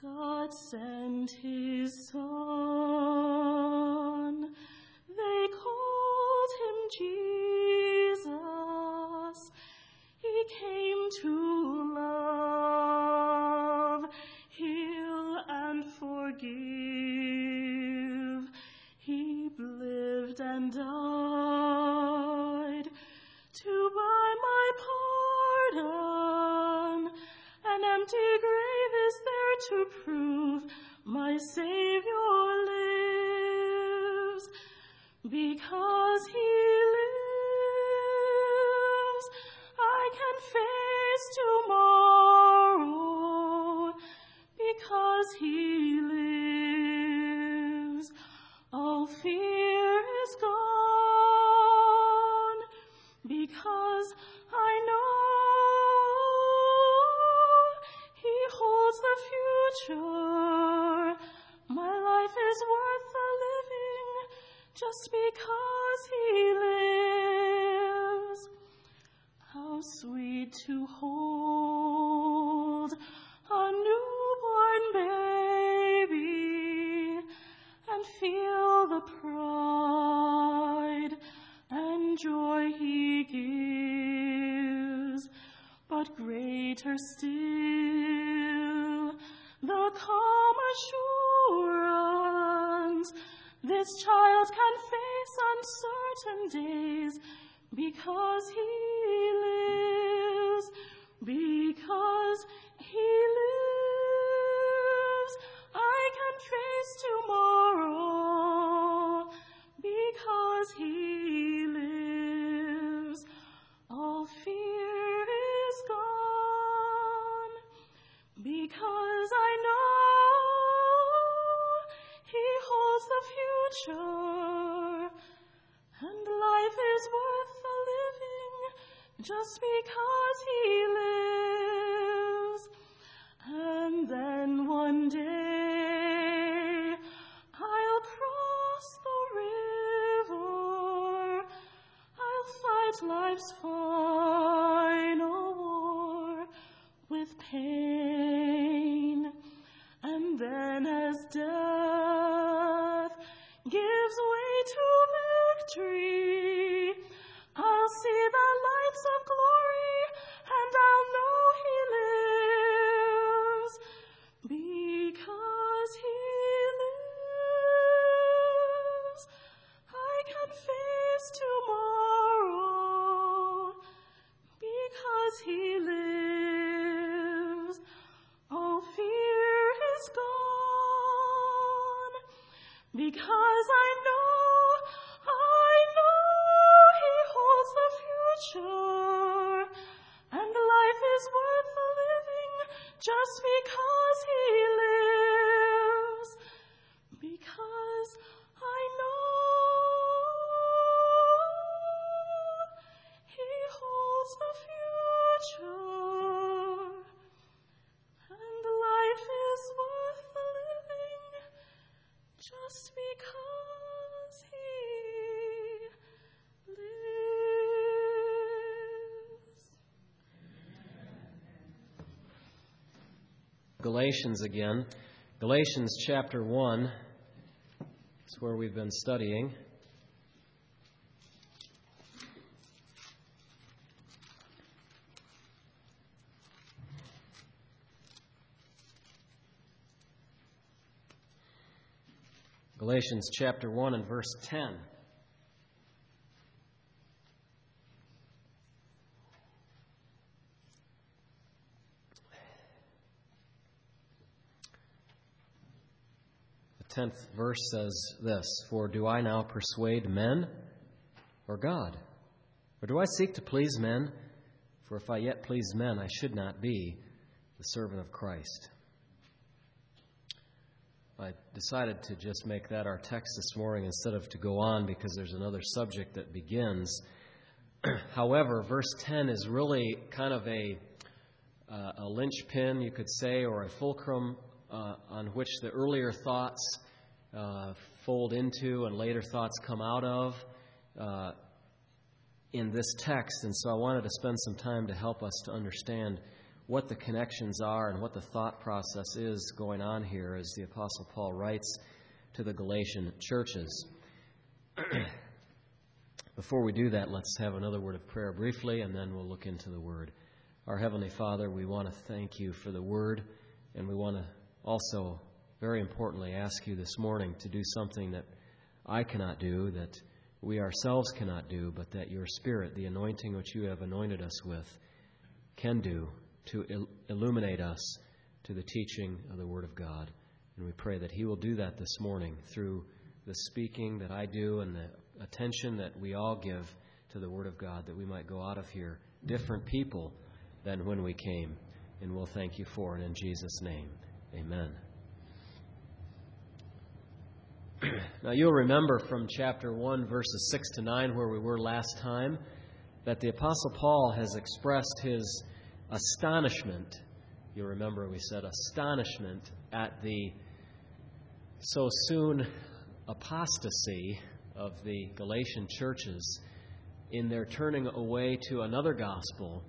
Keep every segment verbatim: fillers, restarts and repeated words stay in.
God sent his Son. They called him Jesus. He came to love, heal, and forgive. He lived and died to buy my pardon. An empty grave is there to prove my Savior lives. Because he lives, I can face tomorrow. Because he lives, all fear is gone. Because I know he holds the future. My life is worth the living just because he lives. How sweet to hold a newborn baby and feel the pride and joy he gives. But greater still, the calm assurance this child can face uncertain days because he lives, because he lives. I can face tomorrow because he lives. All fear is gone because I know he holds the future, and life is worth the living just because he lives. And then one day I'll cross the river, I'll fight life's final war with pain, and then as death gives way to victory, I'll see the lights of glory, and I'll know he lives. Because he lives, I can face tomorrow. Because he lives, all fear is gone. Because I know, I know he holds the future, and life is worth the living just because he lives. Because I know he holds the future, and life is worth the living just because he lives. Galatians again. Galatians chapter one is where we've been studying. Galatians chapter one and verse ten. The tenth verse says this, "For do I now persuade men or God? Or do I seek to please men? For if I yet please men, I should not be the servant of Christ." I decided to just make that our text this morning instead of to go on because there's another subject that begins. However, verse ten is really kind of a, uh, a linchpin, you could say, or a fulcrum uh, on which the earlier thoughts uh, fold into and later thoughts come out of uh, in this text. And so I wanted to spend some time to help us to understand what the connections are and what the thought process is going on here as the Apostle Paul writes to the Galatian churches. Before we do that, let's have another word of prayer briefly, and then we'll look into the Word. Our Heavenly Father, we want to thank you for the Word, and we want to also, very importantly, ask you this morning to do something that I cannot do, that we ourselves cannot do, but that your Spirit, the anointing which you have anointed us with, can do to il- illuminate us to the teaching of the Word of God. And we pray that He will do that this morning through the speaking that I do and the attention that we all give to the Word of God, that we might go out of here different people than when we came. And we'll thank you for it in Jesus' name. Amen. Now you'll remember from chapter one, verses six to nine, where we were last time, that the Apostle Paul has expressed his astonishment. You'll remember we said astonishment at the so soon apostasy of the Galatian churches in their turning away to another gospel.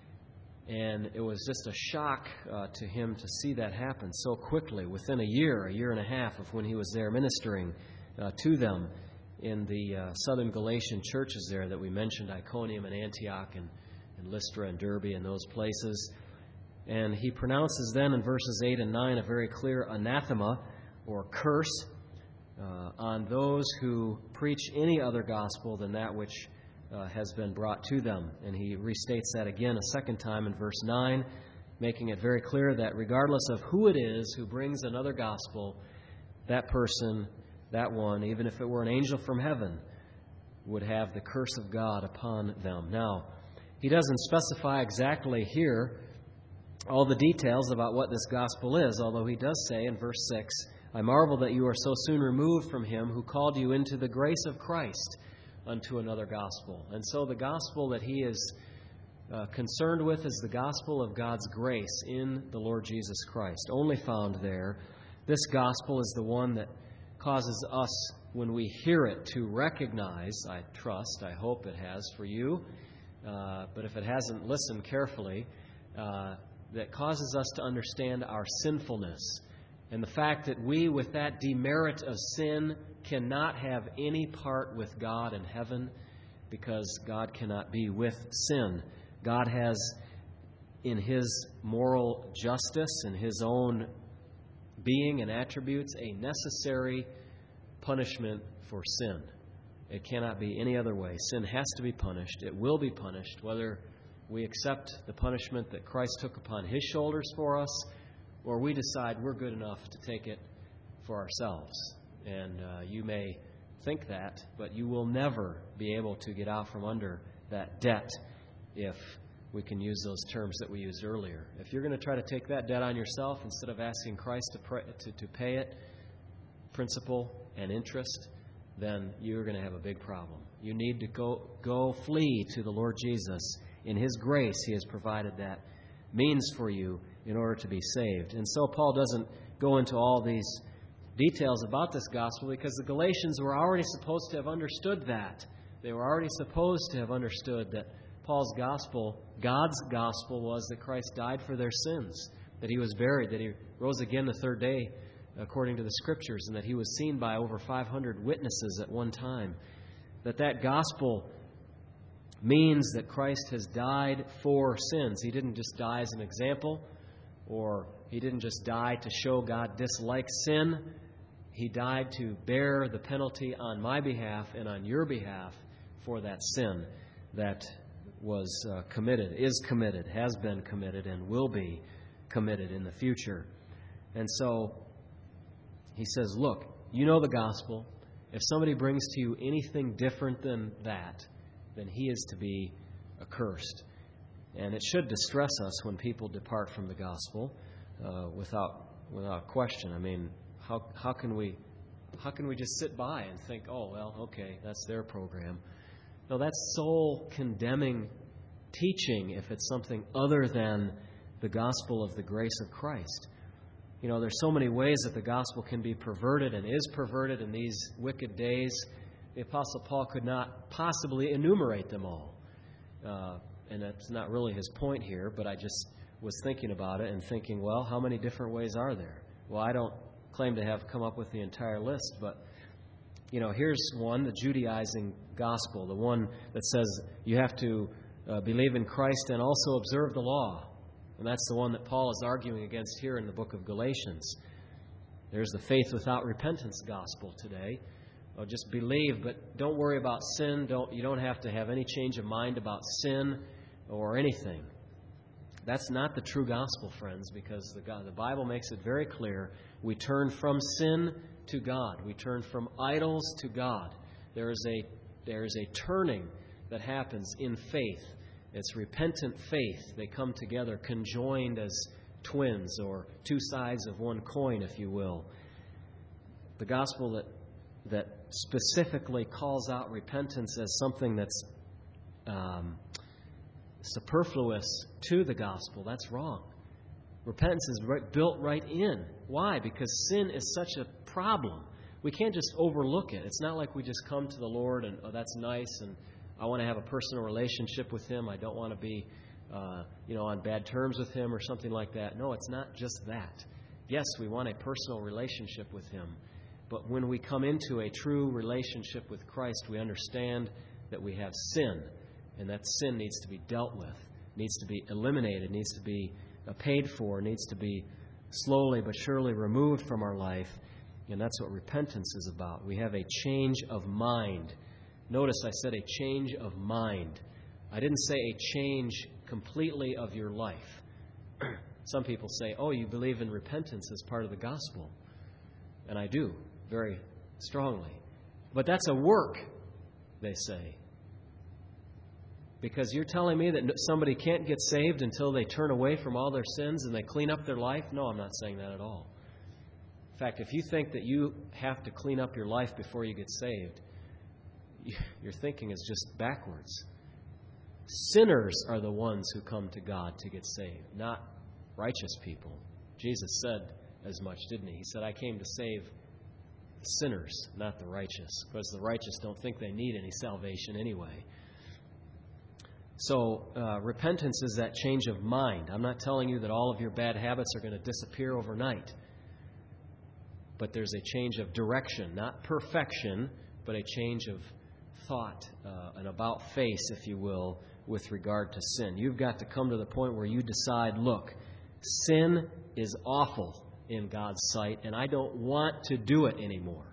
And it was just a shock uh, to him to see that happen so quickly, within a year, a year and a half of when he was there ministering uh, to them in the uh, southern Galatian churches there that we mentioned, Iconium and Antioch and, and Lystra and Derbe and those places. And he pronounces then in verses eight and nine a very clear anathema or curse uh, on those who preach any other gospel than that which uh, has been brought to them. And he restates that again a second time in verse nine, making it very clear that regardless of who it is who brings another gospel, that person, that one, even if it were an angel from heaven, would have the curse of God upon them. Now, he doesn't specify exactly here all the details about what this gospel is, although he does say in verse six, I marvel that you are so soon removed from him who called you into the grace of Christ unto another gospel. And so the gospel that he is uh, concerned with is the gospel of God's grace in the Lord Jesus Christ, only found there. This gospel is the one that causes us, when we hear it, to recognize, I trust, I hope it has for you, uh, but if it hasn't, listen carefully, uh, that causes us to understand our sinfulness and the fact that we, with that demerit of sin, cannot have any part with God in heaven because God cannot be with sin. God has, in His moral justice and His own being and attributes, a necessary punishment for sin. It cannot be any other way. Sin has to be punished. It will be punished, whether we accept the punishment that Christ took upon His shoulders for us, or we decide we're good enough to take it for ourselves. And uh, you may think that, but you will never be able to get out from under that debt if we can use those terms that we used earlier. If you're going to try to take that debt on yourself instead of asking Christ to, pray, to, to pay it, principal and interest, then you're going to have a big problem. You need to go, go flee to the Lord Jesus. In His grace, He has provided that means for you in order to be saved. And so Paul doesn't go into all these details about this gospel because the Galatians were already supposed to have understood that. They were already supposed to have understood that Paul's gospel, God's gospel, was that Christ died for their sins, that He was buried, that He rose again the third day according to the Scriptures, and that He was seen by over five hundred witnesses at one time. That that gospel means that Christ has died for sins. He didn't just die as an example, or He didn't just die to show God dislikes sin. He died to bear the penalty on my behalf and on your behalf for that sin that was uh, committed, is committed, has been committed, and will be committed in the future. And so he says, look, you know the gospel. If somebody brings to you anything different than that, then he is to be accursed. And it should distress us when people depart from the gospel uh, without without question. I mean, how how can we how can we just sit by and think, oh well, okay, that's their program? No, that's soul condemning teaching if it's something other than the gospel of the grace of Christ. You know, there's so many ways that the gospel can be perverted and is perverted in these wicked days. The Apostle Paul could not possibly enumerate them all. Uh, and that's not really his point here, but I just was thinking about it and thinking, well, how many different ways are there? Well, I don't claim to have come up with the entire list, but, you know, here's one, the Judaizing gospel, the one that says you have to uh, believe in Christ and also observe the law. And that's the one that Paul is arguing against here in the book of Galatians. There's the faith without repentance gospel today. Oh, just believe, but don't worry about sin. Don't you don't have to have any change of mind about sin or anything. That's not the true gospel, friends, because the, God, the Bible makes it very clear. We turn from sin to God. We turn from idols to God. There is a there is a turning that happens in faith. It's repentant faith. They come together conjoined as twins, or two sides of one coin, if you will. The gospel that that specifically calls out repentance as something that's um, superfluous to the gospel, that's wrong. Repentance is right, built right in. Why? Because sin is such a problem. We can't just overlook it. It's not like we just come to the Lord and, oh, that's nice, and I want to have a personal relationship with Him. I don't want to be uh, you know, on bad terms with Him or something like that. No, it's not just that. Yes, we want a personal relationship with Him. But when we come into a true relationship with Christ, we understand that we have sin, and that sin needs to be dealt with, needs to be eliminated, needs to be paid for, needs to be slowly but surely removed from our life. And that's what repentance is about. We have a change of mind. Notice I said a change of mind. I didn't say a change completely of your life. Some people say, oh, you believe in repentance as part of the gospel. And I do, very strongly. But that's a work, they say. Because you're telling me that somebody can't get saved until they turn away from all their sins and they clean up their life? No, I'm not saying that at all. In fact, if you think that you have to clean up your life before you get saved, your thinking is just backwards. Sinners are the ones who come to God to get saved, not righteous people. Jesus said as much, didn't he? He said, I came to save sinners, not the righteous, because the righteous don't think they need any salvation anyway. So uh, repentance is that change of mind. I'm not telling you that all of your bad habits are going to disappear overnight. But there's a change of direction, not perfection, but a change of thought, uh, an about face, if you will, with regard to sin. You've got to come to the point where you decide, look, sin is awful in God's sight, and I don't want to do it anymore.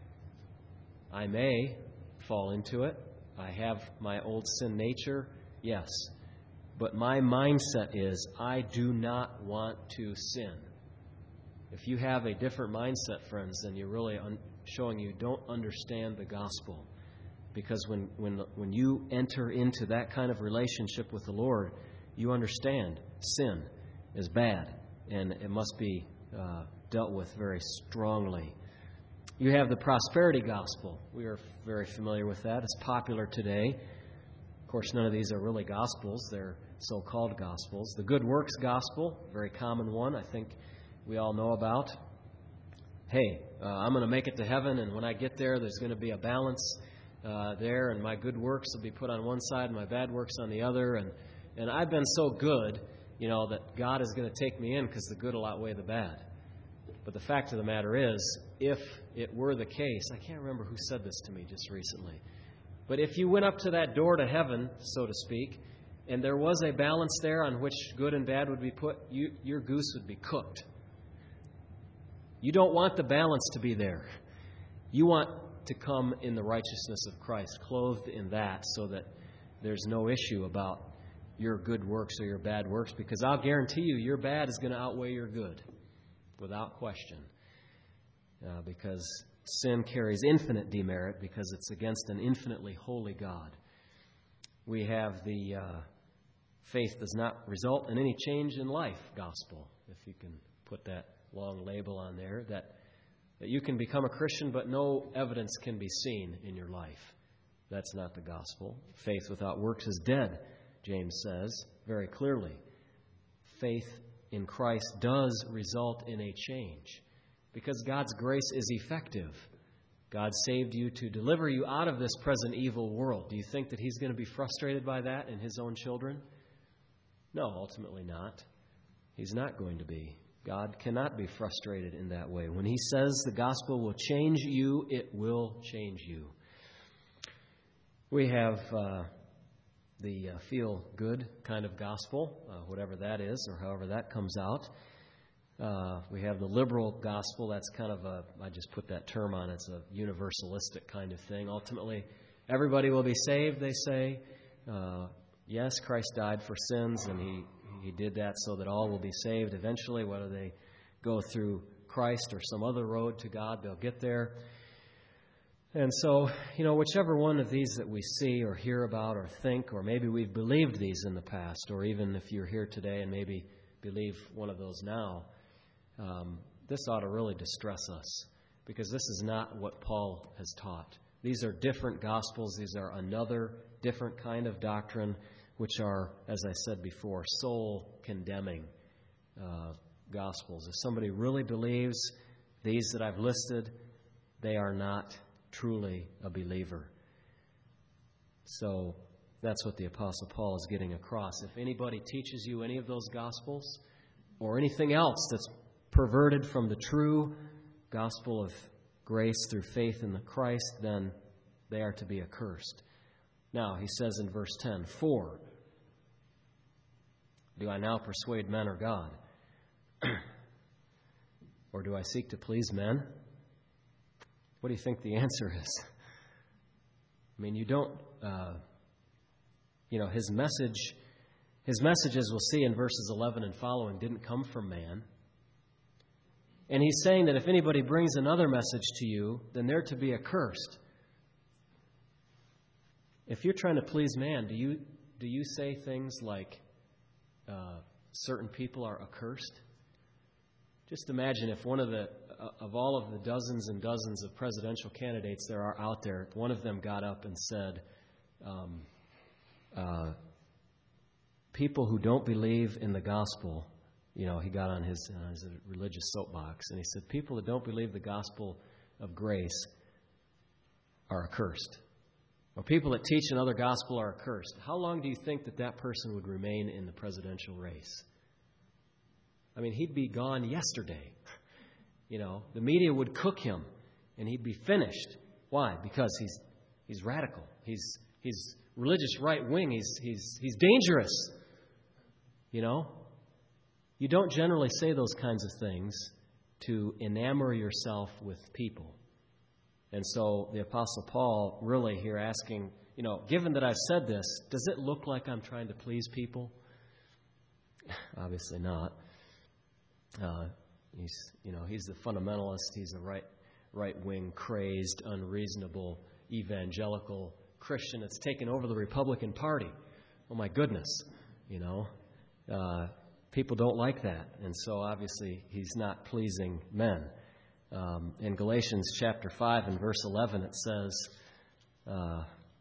I may fall into it. I have my old sin nature, yes. But my mindset is, I do not want to sin. If you have a different mindset, friends, then you're really un- showing you don't understand the gospel. Because when, when, when you enter into that kind of relationship with the Lord, you understand sin is bad, and it must be uh, dealt with very strongly. You have the prosperity gospel. We are very familiar with that. It's popular today. Of course, none of these are really gospels. They're so-called gospels. The good works gospel, very common one, I think we all know about. Hey, uh, I'm going to make it to heaven, and when I get there, there's going to be a balance uh, there, and my good works will be put on one side and my bad works on the other. And, and I've been so good, you know, that God is going to take me in because the good will outweigh the bad. But the fact of the matter is, if it were the case, I can't remember who said this to me just recently, but if you went up to that door to heaven, so to speak, and there was a balance there on which good and bad would be put, you, your goose would be cooked. You don't want the balance to be there. You want to come in the righteousness of Christ, clothed in that, so that there's no issue about your good works or your bad works, because I'll guarantee you your bad is going to outweigh your good, without question. Uh, because sin carries infinite demerit, because it's against an infinitely holy God. We have the uh, faith does not result in any change in life gospel, if you can put that long label on there, that, that you can become a Christian, but no evidence can be seen in your life. That's not the gospel. Faith without works is dead, James says very clearly. Faith in Christ does result in a change, because God's grace is effective. God saved you to deliver you out of this present evil world. Do you think that He's going to be frustrated by that in His own children? No, ultimately not. He's not going to be. God cannot be frustrated in that way. When He says the gospel will change you, it will change you. We have uh, the uh, feel-good kind of gospel, uh, whatever that is, or however that comes out. Uh, we have the liberal gospel. That's kind of a, I just put that term on, it's a universalistic kind of thing. Ultimately, everybody will be saved, they say. Uh, yes, Christ died for sins, and He He did that so that all will be saved eventually, whether they go through Christ or some other road to God, they'll get there. And so, you know, whichever one of these that we see or hear about or think, or maybe we've believed these in the past, or even if you're here today and maybe believe one of those now, um, this ought to really distress us, because this is not what Paul has taught. These are different gospels. These are another different kind of doctrine, which are, as I said before, soul-condemning uh, gospels. If somebody really believes these that I've listed, they are not truly a believer. So that's what the Apostle Paul is getting across. If anybody teaches you any of those gospels or anything else that's perverted from the true gospel of grace through faith in the Christ, then they are to be accursed. Now, he says in verse ten, "For, do I now persuade men or God? Or do I seek to please men?" What do you think the answer is? I mean, you don't, uh, you know, his message, his message, as we'll see in verses eleven and following, didn't come from man. And he's saying that if anybody brings another message to you, then they're to be accursed. If you're trying to please man, do you do you say things like, uh, certain people are accursed? Just imagine if one of the, uh, of all of the dozens and dozens of presidential candidates there are out there, one of them got up and said, um, uh, people who don't believe in the gospel, you know, he got on his, uh, his religious soapbox, and he said, people that don't believe the gospel of grace are accursed. Or people that teach another gospel are accursed. How long do you think that that person would remain in the presidential race? I mean, he'd be gone yesterday. You know, the media would cook him, and he'd be finished. Why? Because he's he's radical. He's he's religious right wing. He's he's he's dangerous. You know, you don't generally say those kinds of things to enamor yourself with people. And so the Apostle Paul really here asking, you know, given that I've said this, does it look like I'm trying to please people? Obviously not. Uh, he's, you know, he's the fundamentalist. He's a right, right-wing, crazed, unreasonable, evangelical Christian that's taken over the Republican Party. Oh my goodness, you know. Uh, people don't like that, and so obviously he's not pleasing men. Um, in Galatians chapter five and verse eleven, it says, uh,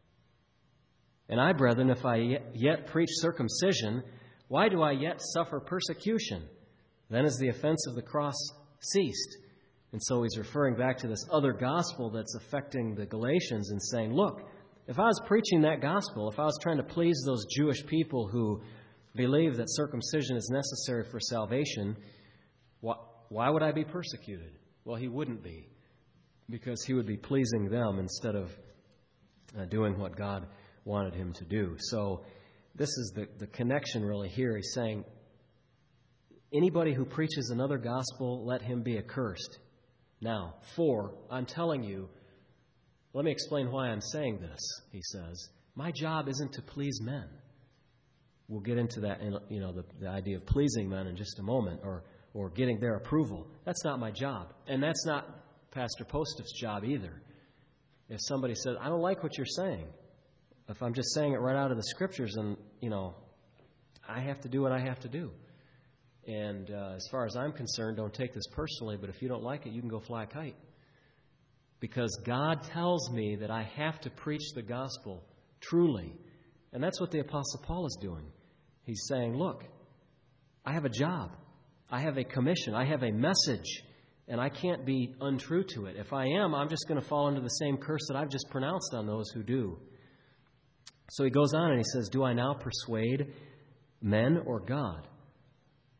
"And I, brethren, if I yet, yet preach circumcision, why do I yet suffer persecution? Then is the offense of the cross ceased." And so he's referring back to this other gospel that's affecting the Galatians and saying, look, if I was preaching that gospel, if I was trying to please those Jewish people who believe that circumcision is necessary for salvation, why, why would I be persecuted? Well, he wouldn't be, because he would be pleasing them instead of uh, doing what God wanted him to do. So this is the, the connection really here. He's saying, anybody who preaches another gospel, let him be accursed. Now, for, I'm telling you, let me explain why I'm saying this, he says. My job isn't to please men. We'll get into that, in, you know, the, the idea of pleasing men in just a moment, or or getting their approval. That's not my job. And that's not Pastor Postiff's job either. If somebody says, I don't like what you're saying, if I'm just saying it right out of the Scriptures, and, you know, I have to do what I have to do. And uh, as far as I'm concerned, don't take this personally, but if you don't like it, you can go fly a kite. Because God tells me that I have to preach the gospel truly. And that's what the Apostle Paul is doing. He's saying, look, I have a job. I have a commission. I have a message, and I can't be untrue to it. If I am, I'm just going to fall into the same curse that I've just pronounced on those who do. So he goes on and he says, do I now persuade men or God?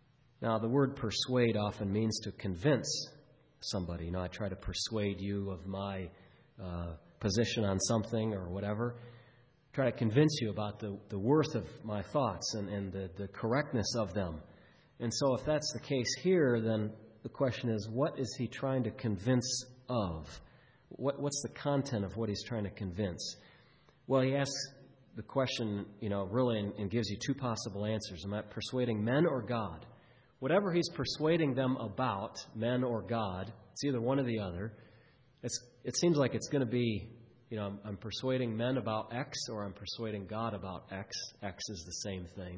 Now, the word persuade often means to convince somebody. You know, I try to persuade you of my uh, position on something or whatever. Try to convince you about the, the worth of my thoughts and, and the, the correctness of them. And so if that's the case here, then the question is, what is he trying to convince of? What, what's the content of what he's trying to convince? Well, he asks the question, you know, really, and, and gives you two possible answers. Am I persuading men or God? Whatever he's persuading them about, men or God, it's either one or the other. It's, it seems like it's going to be, you know, I'm, I'm persuading men about X or I'm persuading God about X. X is the same thing.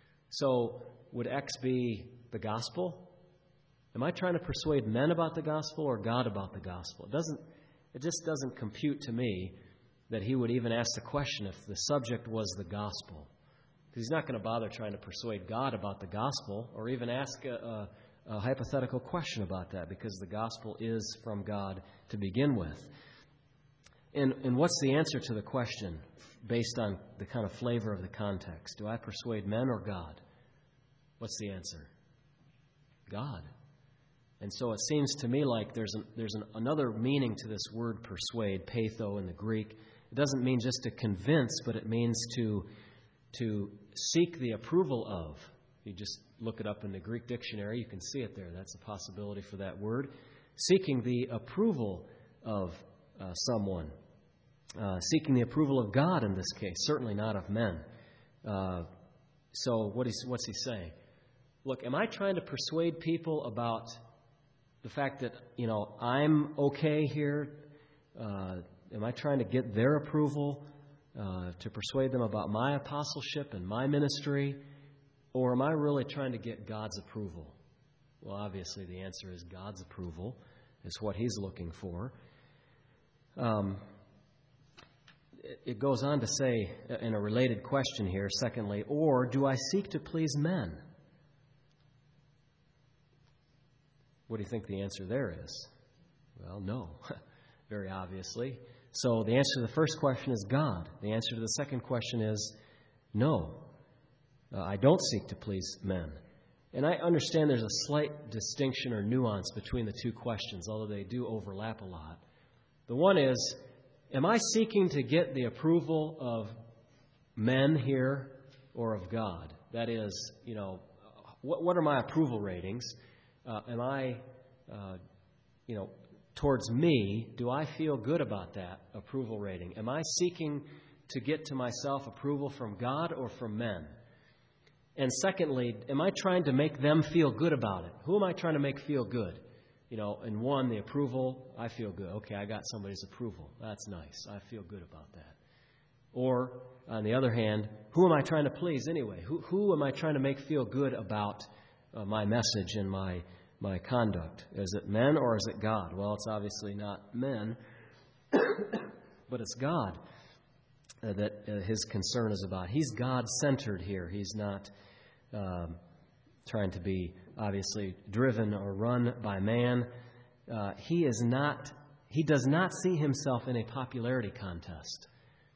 So would X be the gospel? Am I trying to persuade men about the gospel or God about the gospel? It doesn't. It just doesn't compute to me that he would even ask the question if the subject was the gospel. Because he's not going to bother trying to persuade God about the gospel or even ask a, a, a hypothetical question about that, because the gospel is from God to begin with. And, and what's the answer to the question based on the kind of flavor of the context? Do I persuade men or God? What's the answer? God. And so it seems to me like there's an, there's an, another meaning to this word persuade, peitho in the Greek. It doesn't mean just to convince, but it means to, to seek the approval of. You just look it up in the Greek dictionary, you can see it there. That's a possibility for that word. Seeking the approval of uh, someone. Uh, seeking the approval of God in this case, certainly not of men. Uh, so what is, what's he saying? Look, am I trying to persuade people about the fact that, you know, I'm okay here? Uh, am I trying to get their approval, uh, to persuade them about my apostleship and my ministry? Or am I really trying to get God's approval? Well, obviously the answer is God's approval is what he's looking for. Um, it, it goes on to say in a related question here, secondly, or do I seek to please men? What do you think the answer there is? Well, no, very obviously. So the answer to the first question is God. The answer to the second question is no. Uh, I don't seek to please men. And I understand there's a slight distinction or nuance between the two questions, although they do overlap a lot. The one is, am I seeking to get the approval of men here or of God? That is, you know, what, what are my approval ratings? Uh, am I, uh, you know, towards me, do I feel good about that approval rating? Am I seeking to get to myself approval from God or from men? And secondly, am I trying to make them feel good about it? Who am I trying to make feel good? You know, in one, the approval, I feel good. Okay, I got somebody's approval. That's nice. I feel good about that. Or, on the other hand, who am I trying to please anyway? Who, who am I trying to make feel good about uh, my message and my my conduct? Is it men or is it God? Well, it's obviously not men, but it's God uh, that uh, his concern is about. He's God-centered here. He's not um, trying to be obviously driven or run by man. Uh, he is not. He does not see himself in a popularity contest.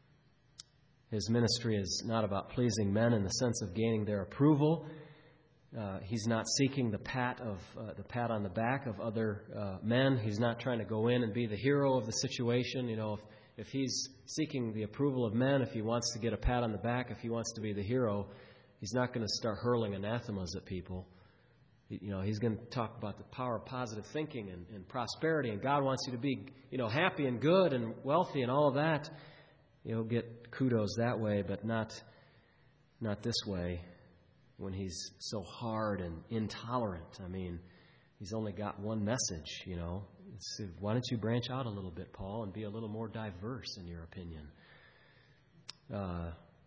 His ministry is not about pleasing men in the sense of gaining their approval. Uh, he's not seeking the pat of uh, the pat on the back of other uh, men. He's not trying to go in and be the hero of the situation. You know, if, if he's seeking the approval of men, if he wants to get a pat on the back, if he wants to be the hero, he's not going to start hurling anathemas at people. You know, he's going to talk about the power of positive thinking and, and prosperity, and God wants you to be, you know, happy and good and wealthy and all of that. You'll get kudos that way, but not not this way. When he's so hard and intolerant. I mean, he's only got one message, you know. It's, why don't you branch out a little bit, Paul, and be a little more diverse in your opinion? Uh,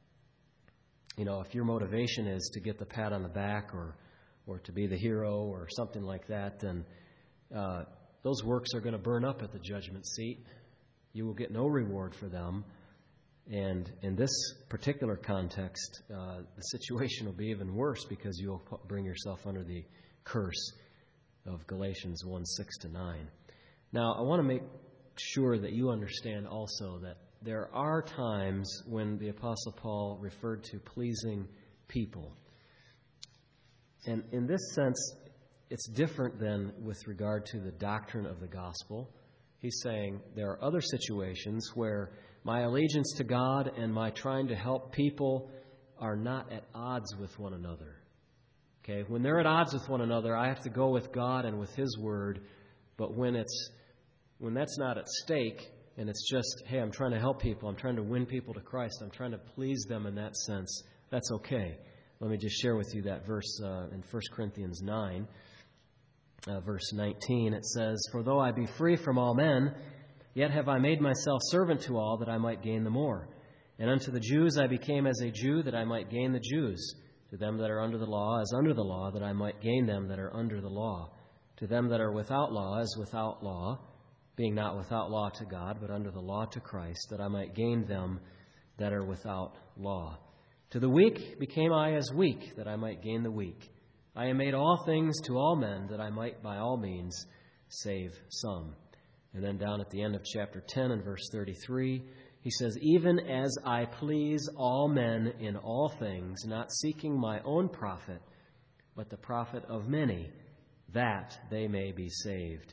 you know, if your motivation is to get the pat on the back or, or to be the hero or something like that, then uh, those works are going to burn up at the judgment seat. You will get no reward for them. And in this particular context, uh, the situation will be even worse because you'll bring yourself under the curse of Galatians one, six to nine. Now, I want to make sure that you understand also that there are times when the Apostle Paul referred to pleasing people. And in this sense, it's different than with regard to the doctrine of the gospel. He's saying there are other situations where my allegiance to God and my trying to help people are not at odds with one another. Okay, when they're at odds with one another, I have to go with God and with His Word. But when it's when that's not at stake, and it's just, hey, I'm trying to help people, I'm trying to win people to Christ, I'm trying to please them in that sense, that's okay. Let me just share with you that verse uh, in First Corinthians nine, uh, verse nineteen. It says, "For though I be free from all men, yet have I made myself servant to all, that I might gain the more. And unto the Jews I became as a Jew, that I might gain the Jews. To them that are under the law, as under the law, that I might gain them that are under the law. To them that are without law, as without law, being not without law to God, but under the law to Christ, that I might gain them that are without law. To the weak became I as weak, that I might gain the weak. I am made all things to all men, that I might by all means save some." And then down at the end of chapter ten and verse thirty-three, he says, "Even as I please all men in all things, not seeking my own profit, but the profit of many, that they may be saved."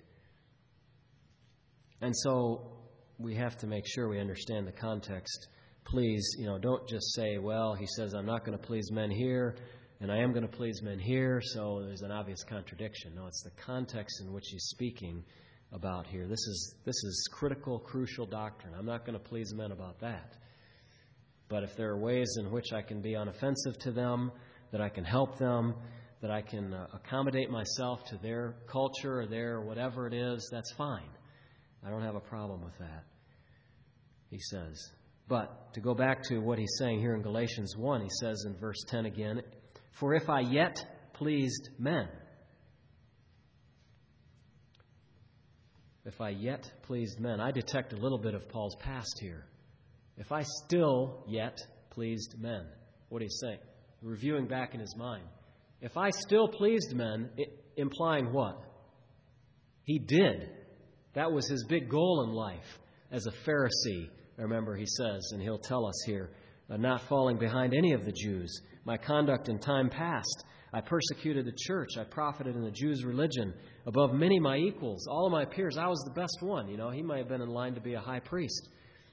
And so we have to make sure we understand the context. Please, you know, don't just say, well, he says, I'm not going to please men here, and I am going to please men here, so there's an obvious contradiction. No, it's the context in which he's speaking about here. This is this is critical, crucial doctrine. I'm not going to please men about that. But if there are ways in which I can be unoffensive to them, that I can help them, that I can uh, accommodate myself to their culture or their whatever it is, that's fine. I don't have a problem with that, he says. But to go back to what he's saying here in Galatians one, he says in verse ten again, "For if I yet pleased men," if I yet pleased men, I detect a little bit of Paul's past here. If I still yet pleased men, what he's saying, reviewing back in his mind. If I still pleased men, it, implying what? He did. That was his big goal in life as a Pharisee. Remember, he says, and he'll tell us here, uh, not falling behind any of the Jews. My conduct in time past, I persecuted the church. I profited in the Jews' religion above many of my equals. All of my peers, I was the best one. You know, he might have been in line to be a high priest.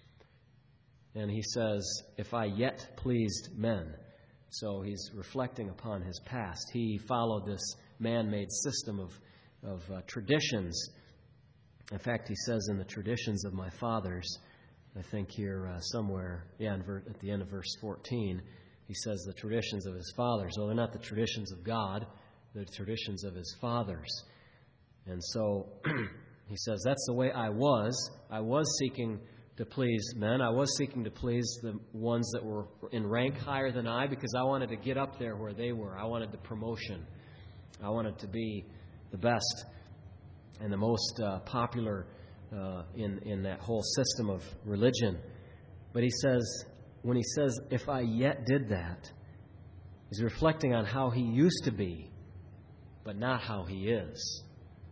And he says, if I yet pleased men. So he's reflecting upon his past. He followed this man-made system of, of uh, traditions. In fact, he says in the traditions of my fathers, I think here uh, somewhere, yeah, in ver- at the end of verse fourteen, he says the traditions of his fathers. Well, they're not the traditions of God, they're the traditions of his fathers. And so he says, that's the way I was. I was seeking to please men. I was seeking to please the ones that were in rank higher than I, because I wanted to get up there where they were. I wanted the promotion. I wanted to be the best and the most uh, popular uh, in, in that whole system of religion. But he says, when he says, if I yet did that, he's reflecting on how he used to be, but not how he is.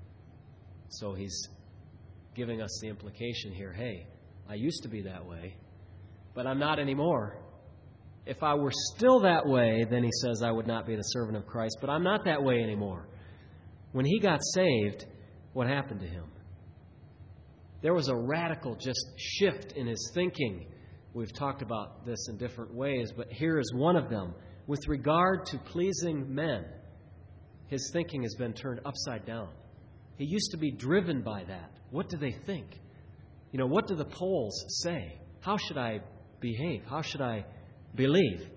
So he's giving us the implication here, hey, I used to be that way, but I'm not anymore. If I were still that way, then he says I would not be the servant of Christ, but I'm not that way anymore. When he got saved, what happened to him? There was a radical just shift in his thinking. We've talked about this in different ways, but here is one of them. With regard to pleasing men, his thinking has been turned upside down. He used to be driven by that. What do they think? You know, what do the polls say? How should I behave? How should I believe?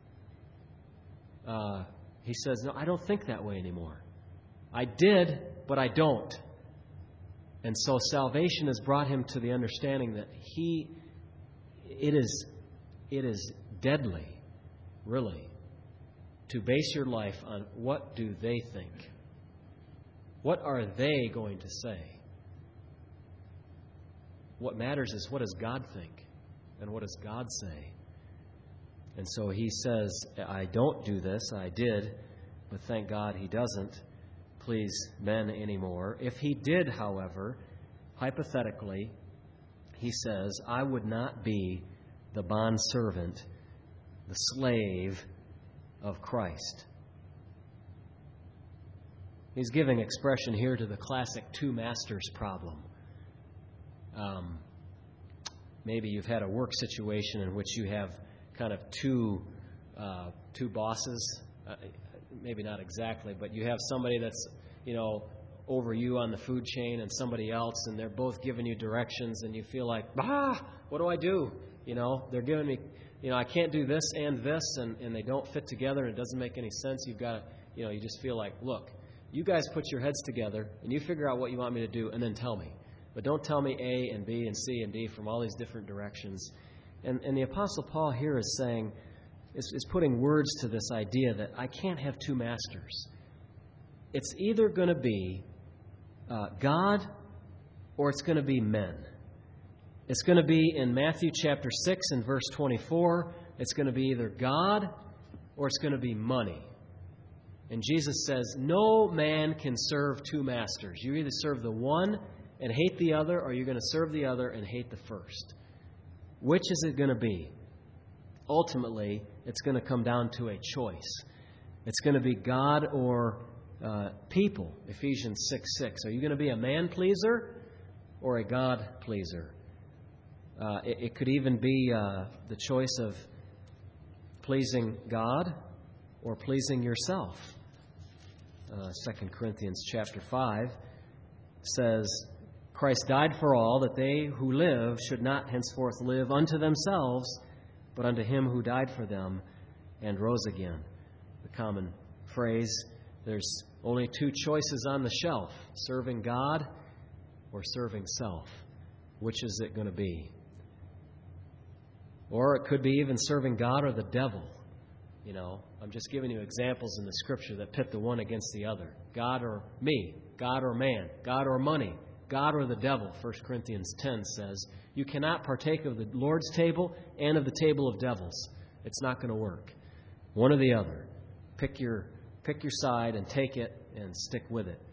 Uh, he says, no, I don't think that way anymore. I did, but I don't. And so salvation has brought him to the understanding that he, it is, it is deadly, really, to base your life on what do they think. What are they going to say? What matters is what does God think and what does God say? And so he says, I don't do this. I did, but thank God he doesn't please men anymore. If he did, however, hypothetically, he says, I would not be the bondservant, the slave of Christ. he's giving expression here to the classic two masters problem. Um, maybe you've had a work situation in which you have kind of two uh, two bosses. Uh, maybe not exactly, but you have somebody that's, you know, over you on the food chain and somebody else, and they're both giving you directions, and you feel like, ah, what do I do? You know, they're giving me, you know, I can't do this and this, and, and they don't fit together, and it doesn't make any sense. You've got to, you know, you just feel like, look, you guys put your heads together, and you figure out what you want me to do, and then tell me. But don't tell me A and B and C and D from all these different directions. And, and the Apostle Paul here is saying, is, is putting words to this idea that I can't have two masters. It's either going to be uh, God or it's going to be men. It's going to be in Matthew chapter six and verse twenty-four. It's going to be either God or it's going to be money. And Jesus says, no man can serve two masters. You either serve the one and hate the other, or you're going to serve the other and hate the first. Which is it going to be? Ultimately, it's going to come down to a choice. It's going to be God or uh, people. Ephesians six six. Are you going to be a man-pleaser or a God-pleaser? Uh, it, it could even be uh, the choice of pleasing God or pleasing yourself. Uh, Second Corinthians chapter five says, Christ died for all, that they who live should not henceforth live unto themselves, but unto him who died for them and rose again. The common phrase, there's only two choices on the shelf, serving God or serving self. Which is it going to be? Or it could be even serving God or the devil. You know, I'm just giving you examples in the Scripture that pit the one against the other. God or me, God or man, God or money, God or the devil. First Corinthians ten says, you cannot partake of the Lord's table and of the table of devils. It's not going to work. One or the other. Pick your, pick your side and take it and stick with it.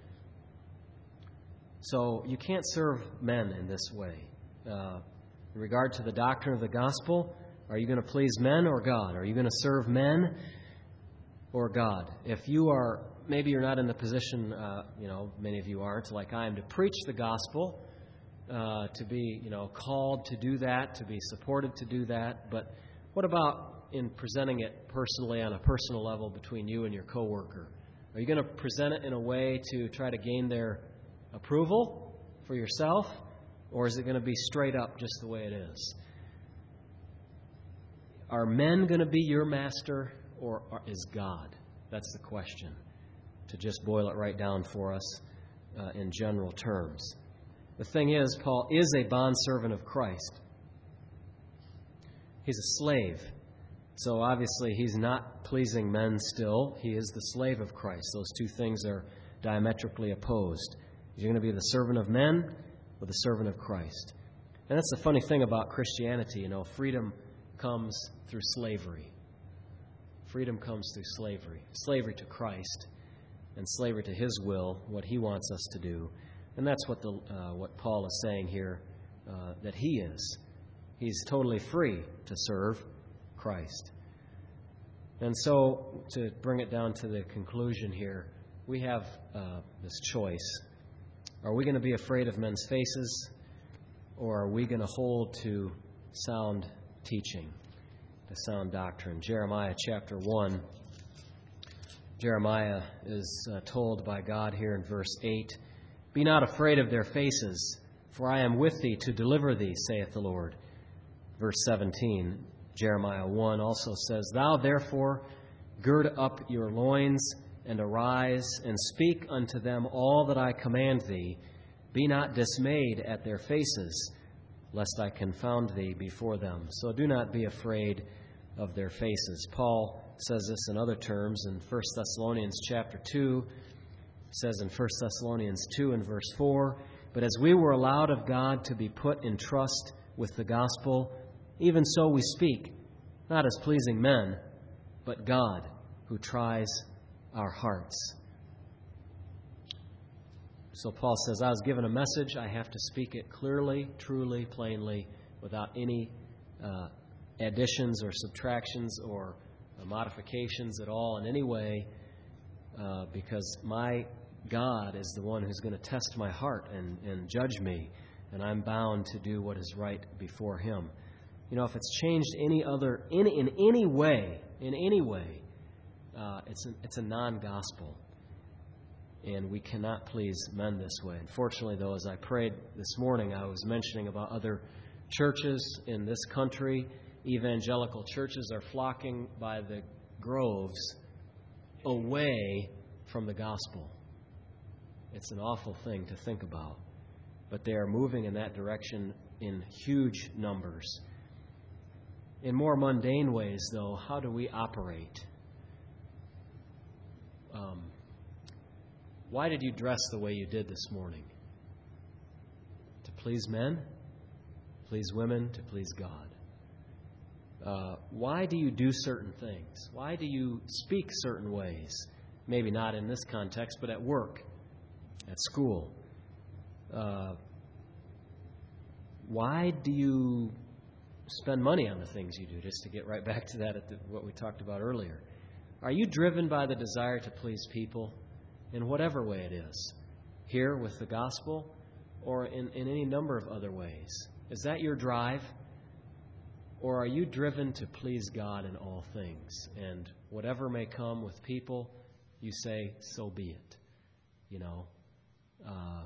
So you can't serve men in this way. Uh, in regard to the doctrine of the gospel, are you going to please men or God? Are you going to serve men or God? If you are, maybe you're not in the position, uh, you know, many of you aren't, like I am, to preach the gospel, uh, to be, you know, called to do that, to be supported to do that. But what about in presenting it personally on a personal level between you and your coworker? Are you going to present it in a way to try to gain their approval for yourself? Or is it going to be straight up just the way it is? Are men going to be your master, or is God? That's the question, to just boil it right down for us uh, in general terms. The thing is, Paul is a bondservant of Christ. He's a slave. So obviously he's not pleasing men still. He is the slave of Christ. Those two things are diametrically opposed. You're going to be the servant of men or the servant of Christ. And that's the funny thing about Christianity. You know, freedom comes through slavery. Freedom comes through slavery. Slavery to Christ and slavery to His will, what He wants us to do. And that's what the uh, what Paul is saying here, uh, that he is. He's totally free to serve Christ. And so, to bring it down to the conclusion here, we have uh, this choice. Are we going to be afraid of men's faces, or are we going to hold to sound teaching, to sound doctrine? Jeremiah chapter one. Jeremiah is uh, told by God here in verse eight, be not afraid of their faces, for I am with thee to deliver thee, saith the Lord. Verse seventeen, Jeremiah one also says, thou therefore gird up your loins, and arise, and speak unto them all that I command thee. Be not dismayed at their faces, lest I confound thee before them. So do not be afraid of their faces. Paul says this in other terms in First Thessalonians chapter two. It says in First Thessalonians two and verse four, but as we were allowed of God to be put in trust with the gospel, even so we speak, not as pleasing men, but God, who tries our hearts. So Paul says, I was given a message. I have to speak it clearly, truly, plainly, without any uh, additions or subtractions or uh, modifications at all in any way, uh, because my God is the one who's going to test my heart and, and judge me, and I'm bound to do what is right before Him. You know, if it's changed any other in in any way, in any way, uh, it's a, it's a non-gospel, and we cannot please men this way. Unfortunately, though, as I prayed this morning, I was mentioning about other churches in this country. Evangelical churches are flocking by the groves away from the gospel. It's an awful thing to think about, but they are moving in that direction in huge numbers. In more mundane ways, though, how do we operate? Um, why did you dress the way you did this morning? To please men? Please women? To please God? Uh, why do you do certain things? Why do you speak certain ways? Maybe not in this context, but at work, at school. Uh, why do you spend money on the things you do? Just to get right back to that, at the, what we talked about earlier. Are you driven by the desire to please people in whatever way it is? Here with the gospel or in, in any number of other ways? Is that your drive? Or are you driven to please God in all things? And whatever may come with people, you say, so be it. You know, uh,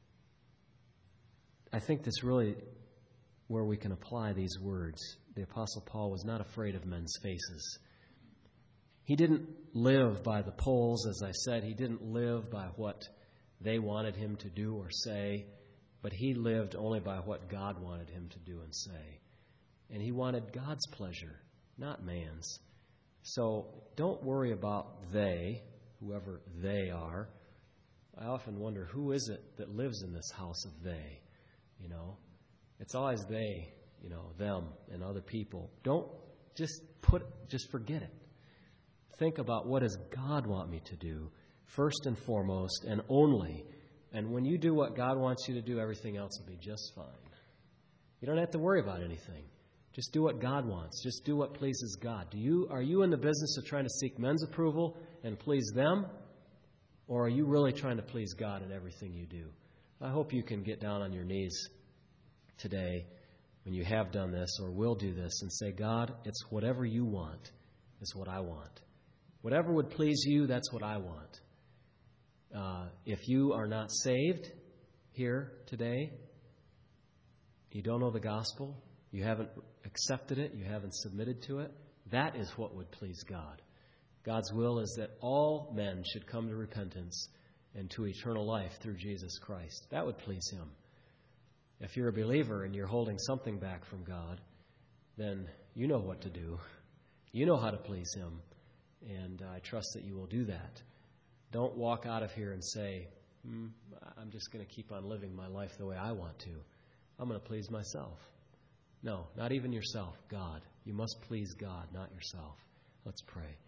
I think that's really where we can apply these words. The Apostle Paul was not afraid of men's faces. He didn't live by the polls, as I said. He didn't live by what they wanted him to do or say, but he lived only by what God wanted him to do and say. And he wanted God's pleasure, not man's. So don't worry about they, whoever they are. I often wonder, who is it that lives in this house of they? You know, it's always they, you know, them and other people. Don't just put, just forget it. Think about, what does God want me to do first and foremost and only. And when you do what God wants you to do, everything else will be just fine. You don't have to worry about anything. Just do what God wants. Just do what pleases God. Do you are you in the business of trying to seek men's approval and please them? Or are you really trying to please God in everything you do? I hope you can get down on your knees today when you have done this or will do this and say, God, it's whatever you want is what I want. Whatever would please you, that's what I want. Uh, if you are not saved here today, you don't know the gospel, you haven't accepted it, you haven't submitted to it, that is what would please God. God's will is that all men should come to repentance and to eternal life through Jesus Christ. That would please Him. If you're a believer and you're holding something back from God, then you know what to do. You know how to please Him. And I trust that you will do that. Don't walk out of here and say, mm, I'm just going to keep on living my life the way I want to. I'm going to please myself. No, not even yourself, God. You must please God, not yourself. Let's pray.